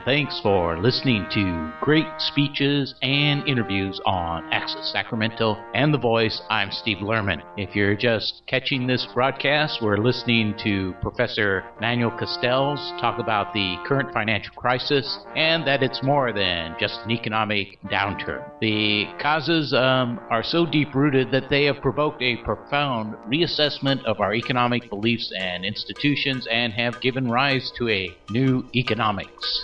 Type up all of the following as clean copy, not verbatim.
and thanks for listening to great speeches and interviews on Access Sacramento and The Voice. I'm Steve Lerman. If you're just catching this broadcast, we're listening to Professor Manuel Castells talk about the current financial crisis and that it's more than just an economic downturn. The causes are so deep-rooted that they have provoked a profound reassessment of our economic beliefs and institutions and have given rise to a new economics.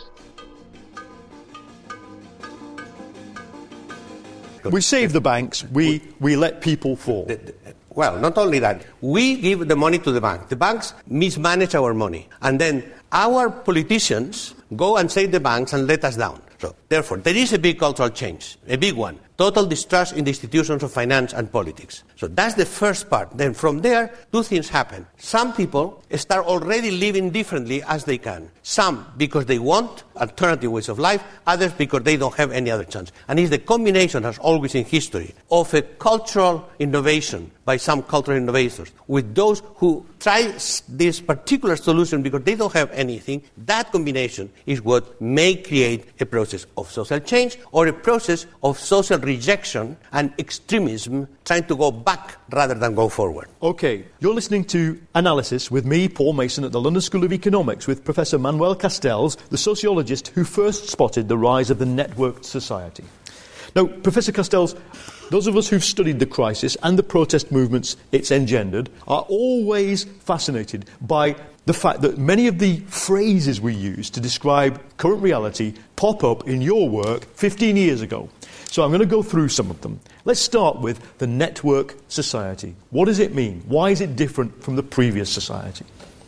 We save the banks, we let people fall. Well, not only that, we give the money to the bank. The banks mismanage our money. And then our politicians go and save the banks and let us down. So, therefore, there is a big cultural change, a big one. Total distrust in the institutions of finance and politics. So that's the first part. Then from there, two things happen. Some people start already living differently as they can. Some because they want alternative ways of life, others because they don't have any other chance. And it's the combination, as always in history, of a cultural innovation by some cultural innovators with those who try this particular solution because they don't have anything. That combination is what may create a process of social change or a process of social rejection and extremism, trying to go back rather than go forward. Okay, you're listening to Analysis with me, Paul Mason, at the London School of Economics with Professor Manuel Castells, the sociologist who first spotted the rise of the networked society. Now, Professor Castells, those of us who've studied the crisis and the protest movements it's engendered are always fascinated by the fact that many of the phrases we use to describe current reality pop up in your work 15 years ago. So I'm going to go through some of them. Let's start with the network society. What does it mean? Why is it different from the previous society?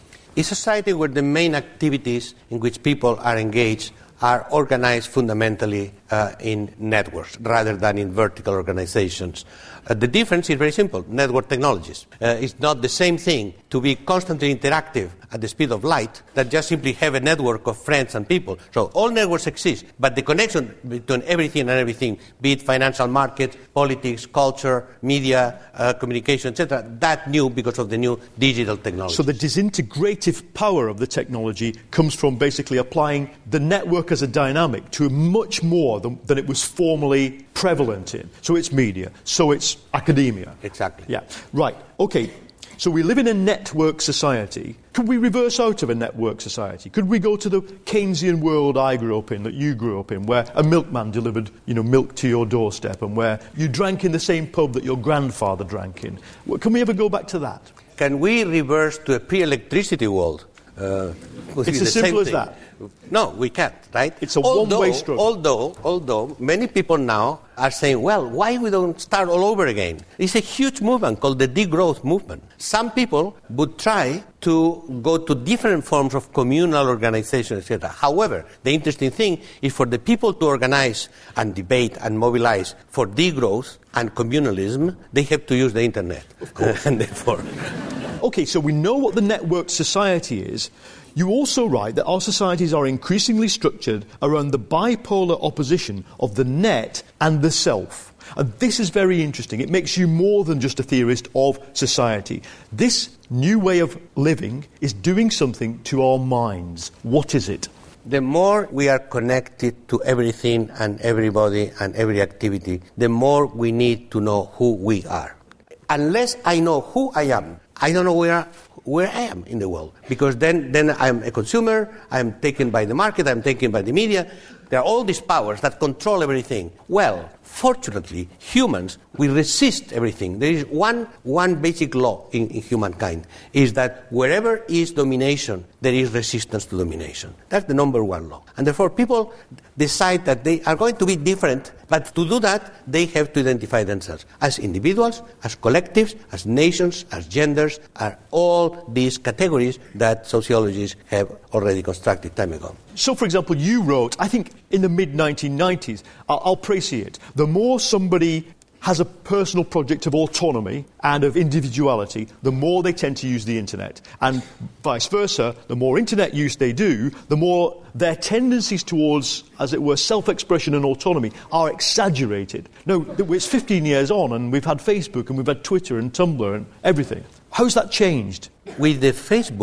A society where the main activities in which people are engaged are organized fundamentally in networks rather than in vertical organizations. The difference is very simple. Network technologies. It's not the same thing to be constantly interactive at the speed of light that just simply have a network of friends and people. So all networks exist, but the connection between everything and everything, be it financial markets, politics, culture, media, communication, etc., that new because of the new digital technology. So the disintegrative power of the technology comes from basically applying the network as a dynamic to much more than it was formerly prevalent in. So it's media, so it's academia. Exactly. Yeah, right. Okay. So we live in a network society. Could we reverse out of a network society? Could we go to the Keynesian world I grew up in, that you grew up in, where a milkman delivered, milk to your doorstep and where you drank in the same pub that your grandfather drank in? Can we ever go back to that? Can we reverse to a pre-electricity world? It's as simple as that. No, we can't, right? It's a one-way struggle. Although many people now are saying, well, why we don't start all over again? It's a huge movement called the degrowth movement. Some people would try to go to different forms of communal organization, etc. However, the interesting thing is for the people to organize and debate and mobilize for degrowth and communalism, they have to use the internet. Of course. And therefore... Okay, so we know what the networked society is. You also write that our societies are increasingly structured around the bipolar opposition of the net and the self. And this is very interesting. It makes you more than just a theorist of society. This new way of living is doing something to our minds. What is it? The more we are connected to everything and everybody and every activity, the more we need to know who we are. Unless I know who I am, I don't know where I am in the world. Because then I'm a consumer, I'm taken by the market, I'm taken by the media. There are all these powers that control everything. Well, fortunately, humans, we resist everything. There is one basic law in humankind, is that wherever is domination, there is resistance to domination. That's the number one law. And therefore, people decide that they are going to be different, but to do that, they have to identify themselves as individuals, as collectives, as nations, as genders, are all these categories that sociologists have already constructed time ago. So, for example, you wrote, I think in the mid-1990s, I'll prescience, the more somebody has a personal project of autonomy and of individuality, the more they tend to use the internet. And vice versa, the more internet use they do, the more their tendencies towards, as it were, self-expression and autonomy are exaggerated. No, it's 15 years on and we've had Facebook and we've had Twitter and Tumblr and everything. How's that changed? With the Facebook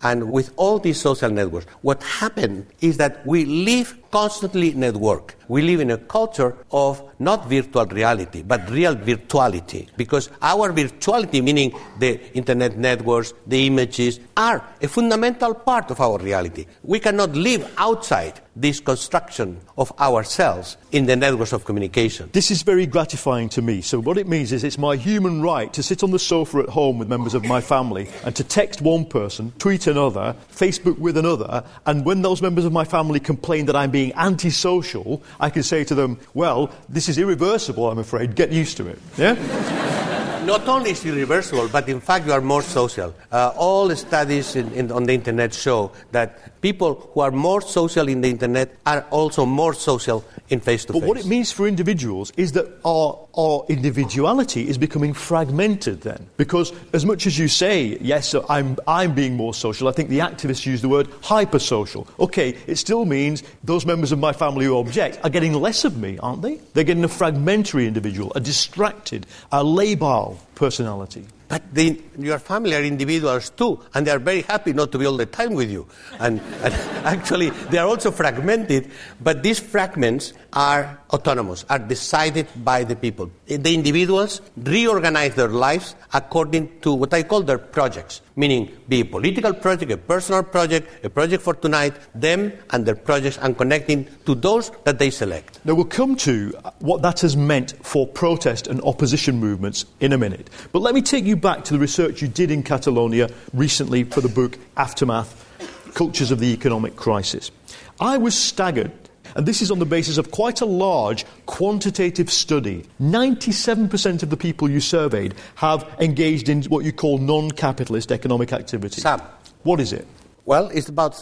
and with all these social networks, what happened is that we live constantly network. We live in a culture of not virtual reality, but real virtuality. Because our virtuality, meaning the internet networks, the images, are a fundamental part of our reality. We cannot live outside this construction of ourselves in the networks of communication. This is very gratifying to me. So what it means is it's my human right to sit on the sofa at home with members of my family and to text one person, tweet another, Facebook with another, and when those members of my family complain that I'm being antisocial, I can say to them, well, this is irreversible, I'm afraid, get used to it. Yeah? Not only is it irreversible, but in fact you are more social. All the studies on the internet show that people who are more social in the internet are also more social in face-to-face. But what it means for individuals is that our individuality is becoming fragmented then. Because as much as you say, yes, I'm being more social, I think the activists use the word hypersocial. Okay, it still means those members of my family who object are getting less of me, aren't they? They're getting a fragmentary individual, a distracted, a labile personality. But your family are individuals too, and they are very happy not to be all the time with you. And actually, they are also fragmented, but these fragments are autonomous, are decided by the people. The individuals reorganize their lives according to what I call their projects, meaning be a political project, a personal project, a project for tonight, them and their projects, and connecting to those that they select. Now, we'll come to what that has meant for protest and opposition movements in a minute. But let me take you back to the research you did in Catalonia recently for the book Aftermath, Cultures of the Economic Crisis. I was staggered, and this is on the basis of quite a large quantitative study. 97% of the people you surveyed have engaged in what you call non-capitalist economic activity. Sam. What is it? Well, it's about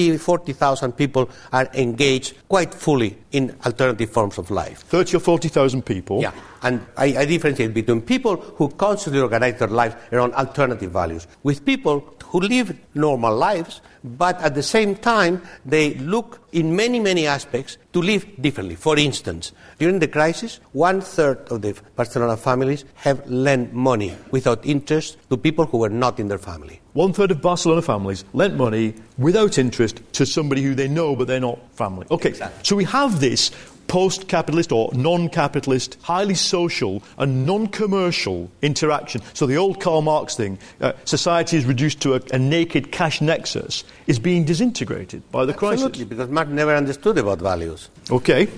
40,000 people are engaged quite fully in alternative forms of life. 30 or 40,000 people? Yeah, and I differentiate between people who consciously organize their lives around alternative values, with people who live normal lives, but at the same time, they look in many, many aspects to live differently. For instance, during the crisis, 1/3 of the Barcelona families have lent money without interest to people who were not in their family. 1/3 of Barcelona families lent money without interest to somebody who they know but they're not family. Okay, exactly. So we have this post-capitalist or non-capitalist, highly social and non-commercial interaction. So the old Karl Marx thing, society is reduced to a naked cash nexus, is being disintegrated by the crisis. Absolutely, because Marx never understood about values. Okay.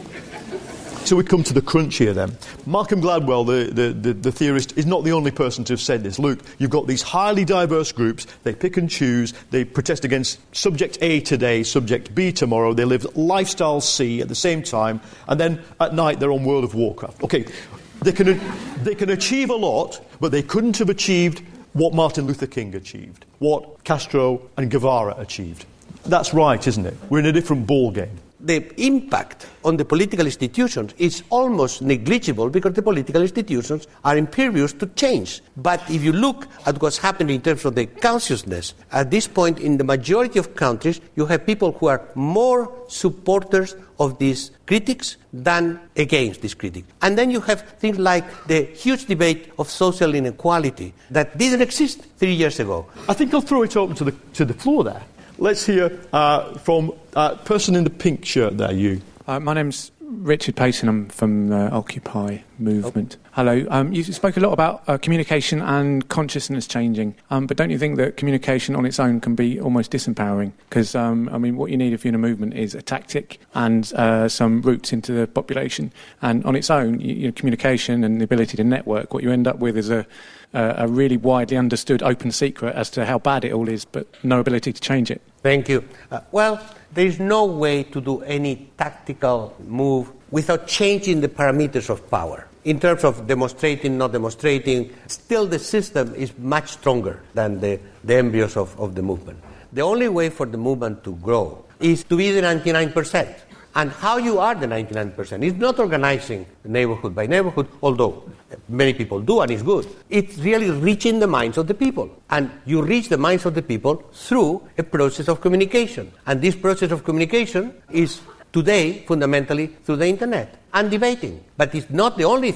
So we come to the crunch here then. Malcolm Gladwell, the theorist, is not the only person to have said this. Look, you've got these highly diverse groups, they pick and choose, they protest against subject A today, subject B tomorrow, they live lifestyle C at the same time, and then at night they're on World of Warcraft. Okay, they can achieve a lot, but they couldn't have achieved what Martin Luther King achieved, what Castro and Guevara achieved. That's right, isn't it? We're in a different ball game. The impact on the political institutions is almost negligible because the political institutions are impervious to change. But if you look at what's happening in terms of the consciousness, at this point in the majority of countries, you have people who are more supporters of these critics than against these critics. And then you have things like the huge debate of social inequality that didn't exist 3 years ago. I think I'll throw it open to the floor there. Let's hear from person in the pink shirt there, you. My name's Richard Payson. I'm from the Occupy movement. Hello. You spoke a lot about communication and consciousness changing, but don't you think that communication on its own can be almost disempowering? Because, what you need if you're in a movement is a tactic and some roots into the population. And on its own, communication and the ability to network, what you end up with is a really widely understood open secret as to how bad it all is, but no ability to change it. Thank you. There is no way to do any tactical move without changing the parameters of power. In terms of demonstrating, not demonstrating, still the system is much stronger than the embryos of the movement. The only way for the movement to grow is to be the 99%. And how you are the 99% is not organizing neighborhood by neighborhood, although many people do and it's good. It's really reaching the minds of the people. And you reach the minds of the people through a process of communication. And this process of communication is today fundamentally through the internet and debating. But it's not the only thing.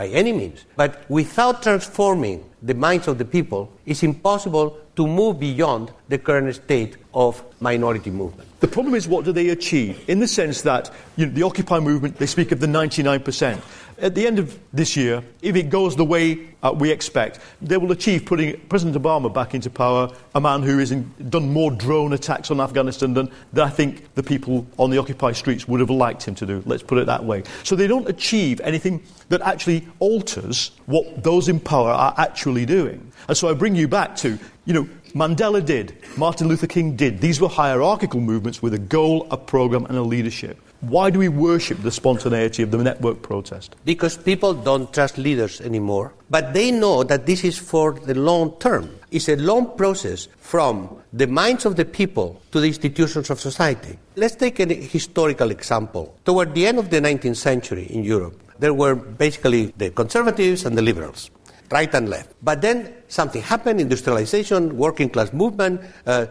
by any means. But without transforming the minds of the people, it's impossible to move beyond the current state of minority movement. The problem is, what do they achieve? In the sense that the Occupy movement, they speak of the 99%. At the end of this year, if it goes the way we expect, they will achieve putting President Obama back into power, a man who has done more drone attacks on Afghanistan than I think the people on the Occupy streets would have liked him to do. Let's put it that way. So they don't achieve anything that actually alters what those in power are actually doing. And so I bring you back to, Mandela did, Martin Luther King did. These were hierarchical movements with a goal, a program, and a leadership. Why do we worship the spontaneity of the network protest? Because people don't trust leaders anymore, but they know that this is for the long term. It's a long process from the minds of the people to the institutions of society. Let's take a historical example. Toward the end of the 19th century in Europe, there were basically the conservatives and the liberals, right and left. But then something happened, industrialization, working class movement,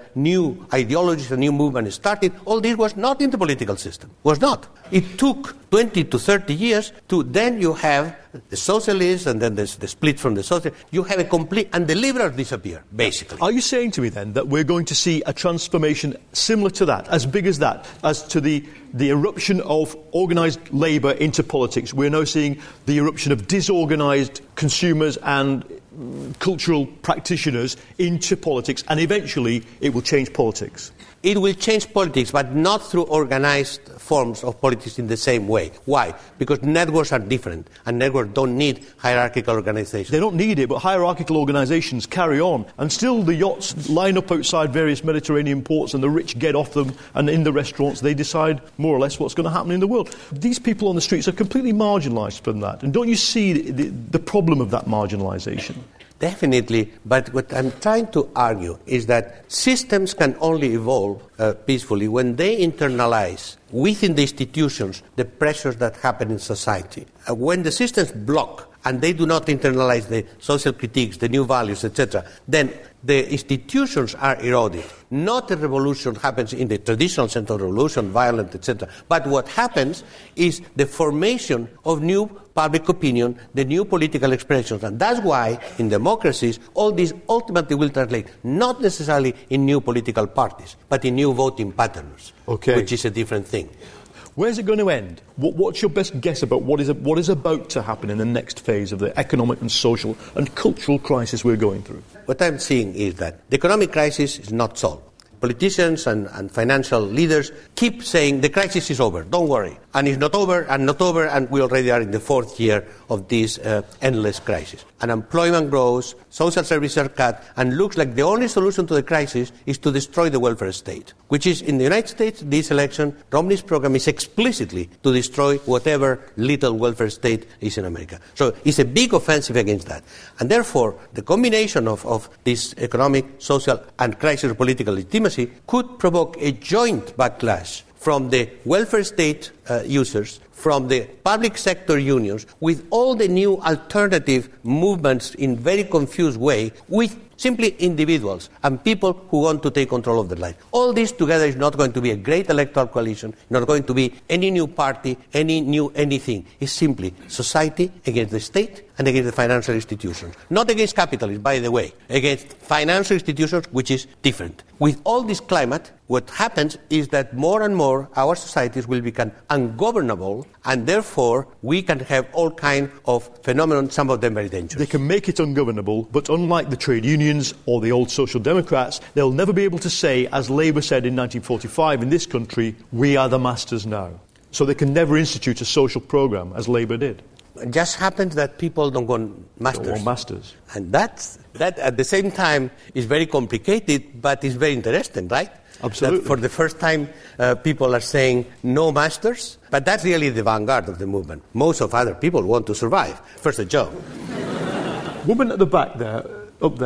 new ideologies, a new movement started. All this was not in the political system. Was not. It took 20 to 30 years to then you have the socialists and then the split from the socialists. You have a complete, and the liberals disappear, basically. Are you saying to me then that we're going to see a transformation similar to that, as big as that, as to the eruption of organised labour into politics? We're now seeing the eruption of disorganised consumers and cultural practitioners into politics, and eventually it will change politics. It will change politics, but not through organized forms of politics in the same way. Why? Because networks are different, and networks don't need hierarchical organizations. They don't need it, but hierarchical organizations carry on, and still the yachts line up outside various Mediterranean ports, and the rich get off them, and in the restaurants they decide more or less what's going to happen in the world. These people on the streets are completely marginalized from that, and don't you see the problem of that marginalization? Definitely, but what I'm trying to argue is that systems can only evolve peacefully when they internalize within the institutions the pressures that happen in society. When the systems block and they do not internalize the social critiques, the new values, etc., then the institutions are eroded. Not a revolution happens in the traditional sense of revolution, violent, etc. But what happens is the formation of new public opinion, the new political expressions. And that's why, in democracies, all this ultimately will translate not necessarily in new political parties, but in new voting patterns, which is a different thing. Where's it going to end? What's your best guess about what is about to happen in the next phase of the economic and social and cultural crisis we're going through? What I'm seeing is that the economic crisis is not solved. Politicians and financial leaders keep saying the crisis is over, don't worry. And it's not over, and we already are in the fourth year of this endless crisis. Unemployment grows, social services are cut, and looks like the only solution to the crisis is to destroy the welfare state, which is, in the United States, this election, Romney's program is explicitly to destroy whatever little welfare state is in America. So it's a big offensive against that. And therefore, the combination of this economic, social, and crisis political legitimacy could provoke a joint backlash from the welfare state users, from the public sector unions, with all the new alternative movements in very confused way, with simply individuals and people who want to take control of their life. All this together is not going to be a great electoral coalition, not going to be any new party, any new anything. It's simply society against the state and against the financial institutions. Not against capitalism, by the way, against financial institutions, which is different. With all this climate, what happens is that more and more our societies will become ungovernable, and therefore we can have all kinds of phenomena, some of them very dangerous. They can make it ungovernable, but unlike the trade unions or the old social democrats, they'll never be able to say, as Labour said in 1945 in this country, we are the masters now. So they can never institute a social programme, as Labour did. It just happens that people don't want masters. Don't want masters. And that at the same time is very complicated, but it's very interesting, right? Absolutely. That for the first time, people are saying no masters, but that's really the vanguard of the movement. Most of other people want to survive. First a job. Woman at the back there, up there.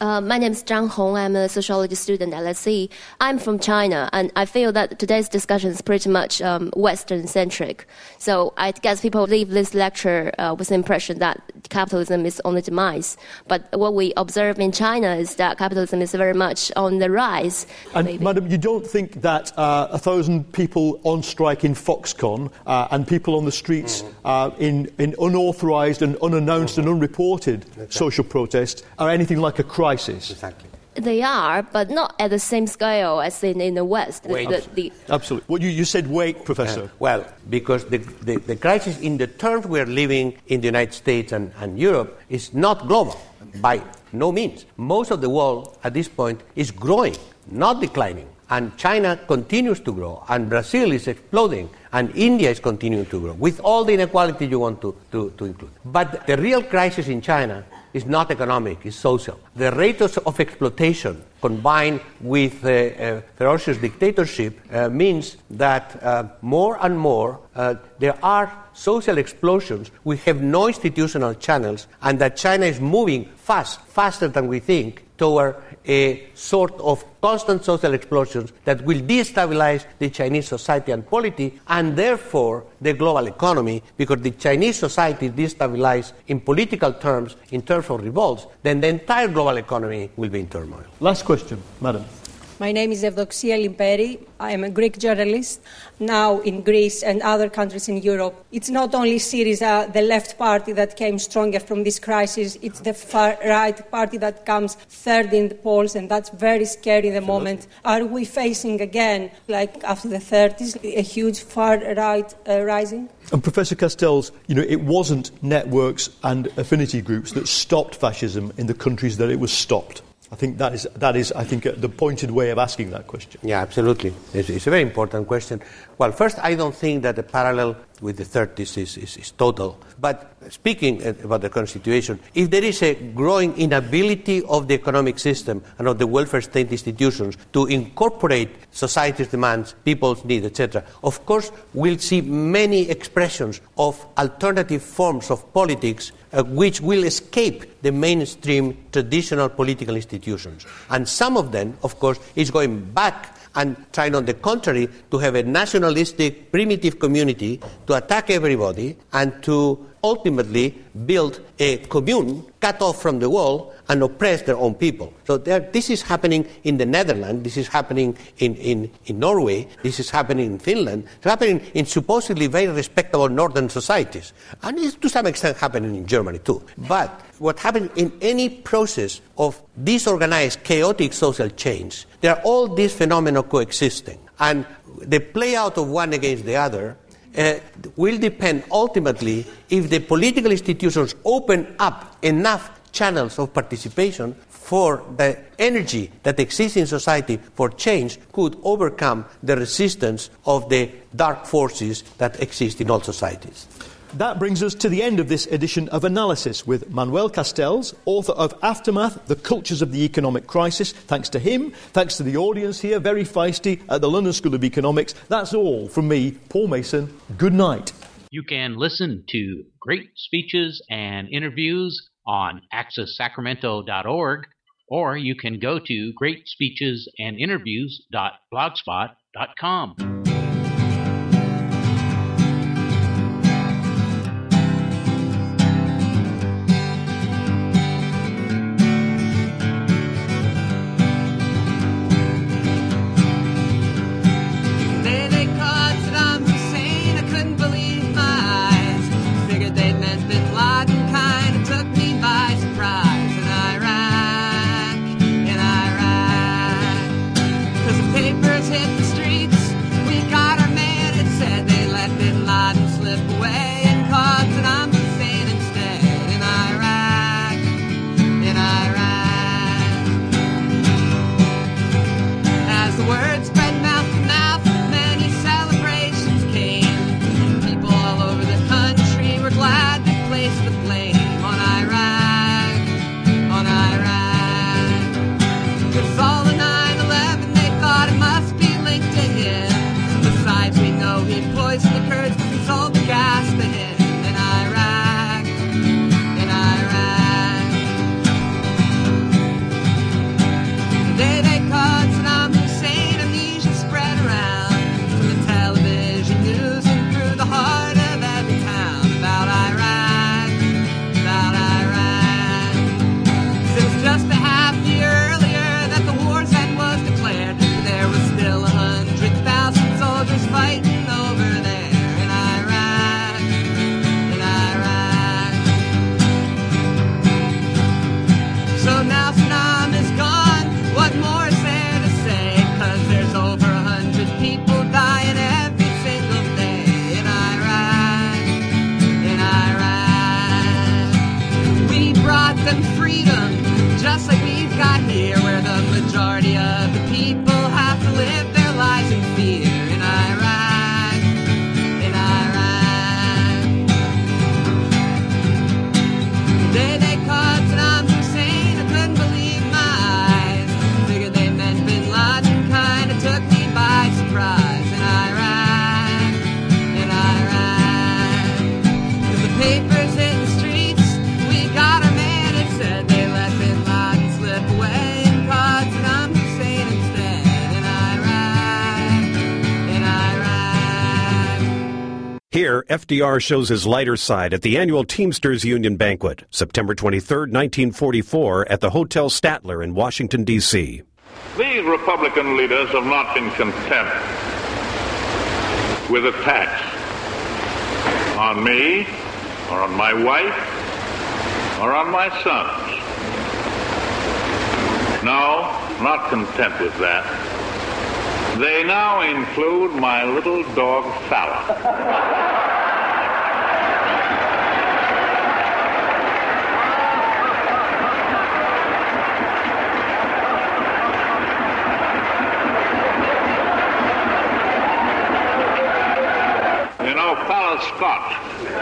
My name is Zhang Hong. I'm a sociology student at LSE. I'm from China, and I feel that today's discussion is pretty much Western-centric. So I guess people leave this lecture with the impression that capitalism is on the demise. But what we observe in China is that capitalism is very much on the rise. And, maybe. Madam, you don't think that 1,000 people on strike in Foxconn and people on the streets in unauthorised and unannounced and unreported social protests are anything like a crisis? Exactly. They are, but not at the same scale as in the West. Absolutely. Well, you said wait, Professor. Well, because the crisis in the terms we are living in the United States and Europe is not global, by no means. Most of the world at this point is growing, not declining. And China continues to grow, and Brazil is exploding, and India is continuing to grow, with all the inequality you want to include. But the real crisis in China is not economic, it's social. The rate of exploitation combined with ferocious dictatorship means that more and more there are social explosions. We have no institutional channels, and that China is moving faster than we think, toward a sort of constant social explosions that will destabilize the Chinese society and polity, and therefore the global economy, because the Chinese society is destabilized in political terms, in terms of revolts, then the entire global economy will be in turmoil. Last question, Madam. My name is Evdoxia Limperi. I am a Greek journalist, now in Greece and other countries in Europe. It's not only Syriza, the left party, that came stronger from this crisis. It's the far-right party that comes third in the polls, and that's very scary in the moment. Are we facing again, like after the 30s, a huge far-right rising? And Professor Castells, it wasn't networks and affinity groups that stopped fascism in the countries that it was stopped. I think that is, the pointed way of asking that question. Yeah, absolutely. It's a very important question. Well, first, I don't think that the parallel with the 30s is total. But speaking about the current situation, if there is a growing inability of the economic system and of the welfare state institutions to incorporate society's demands, people's needs, etc., of course, we'll see many expressions of alternative forms of politics which will escape the mainstream traditional political institutions. And some of them, of course, is going back and trying, on the contrary, to have a nationalistic, primitive community to attack everybody and to ultimately build a commune cut off from the world and oppress their own people. So this is happening in the Netherlands, this is happening in Norway, this is happening in Finland, it's happening in supposedly very respectable northern societies. And it's to some extent happening in Germany too. But what happens in any process of disorganized, chaotic social change, there are all these phenomena coexisting. And the play out of one against the other will depend ultimately if the political institutions open up enough channels of participation for the energy that exists in society for change could overcome the resistance of the dark forces that exist in all societies. That brings us to the end of this edition of Analysis with Manuel Castells, author of Aftermath, The Cultures of the Economic Crisis. Thanks to him, thanks to the audience here, very feisty, at the London School of Economics. That's all from me, Paul Mason. Good night. You can listen to great speeches and interviews on accesssacramento.org, or you can go to greatspeechesandinterviews.blogspot.com. there, FDR shows his lighter side at the annual Teamsters Union Banquet, September 23, 1944, at the Hotel Statler in Washington, D.C. These Republican leaders have not been content with attacks on me, or on my wife, or on my sons. No, not content with that. They now include my little dog, Fallon. Fallon's Scotch.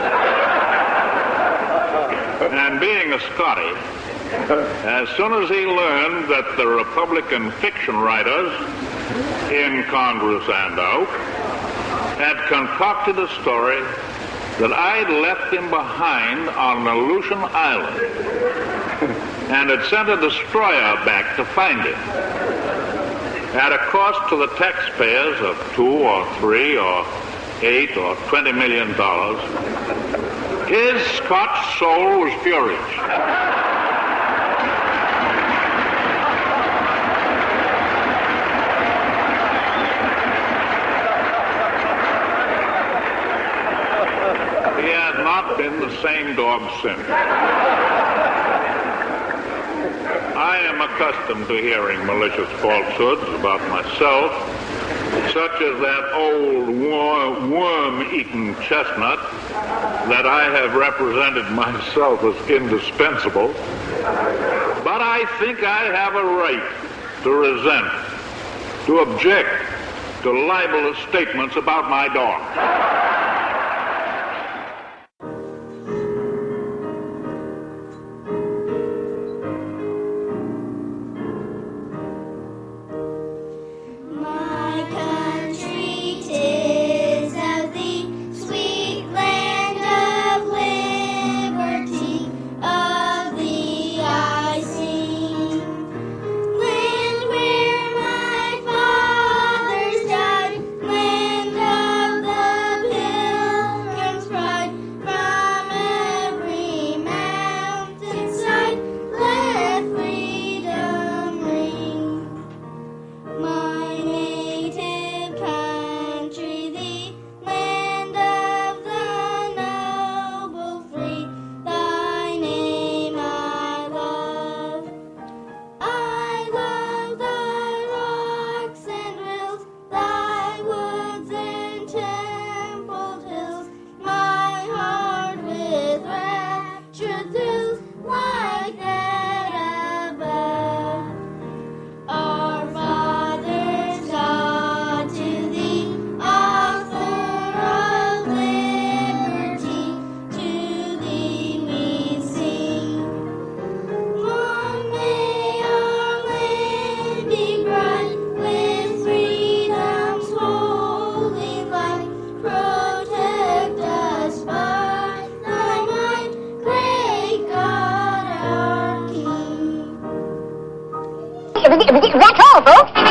And being a Scottie, as soon as he learned that the Republican fiction writers in Congress and out had concocted a story that I'd left him behind on Aleutian Island and had sent a destroyer back to find him at a cost to the taxpayers of $2 or $3 or $8 or $20 million, his Scotch soul was furious. He has not been the same dog since. I am accustomed to hearing malicious falsehoods about myself, such as that old worm-eaten chestnut that I have represented myself as indispensable. But I think I have a right to resent, to object to libelous statements about my dog. That's all, folks.